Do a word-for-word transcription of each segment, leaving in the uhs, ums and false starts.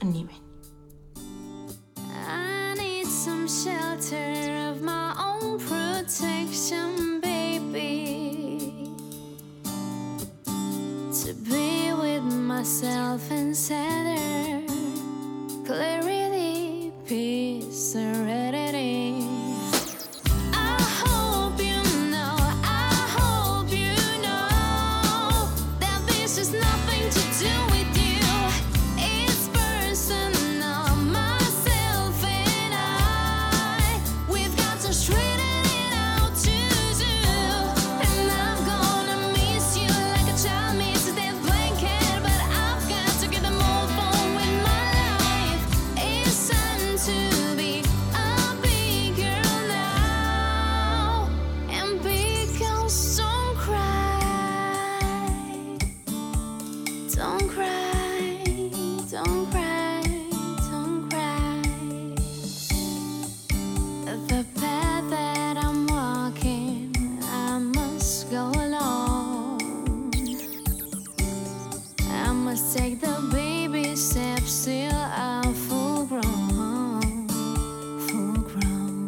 Honeyman. I need some shelter of my own protection, baby, to be with myself and center, clarity, peace, serenity. I hope you know, I hope you know that this is nothing to do with you. It's personal, myself and I. We've got to straighten it out to do. And I'm gonna miss you like a child misses their blanket, but I've got to get the move on with my life. It's time to be a big girl now. And big girls don't cry. Don't cry, don't cry, don't cry. The path that I'm walking, I must go alone. I must take the baby steps till I'm full grown, full grown.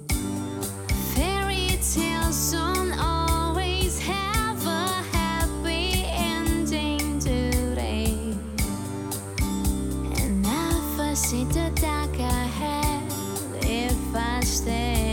Fairy tales don't always have a happy ending, do they? And I foresee the dark ahead if I stay.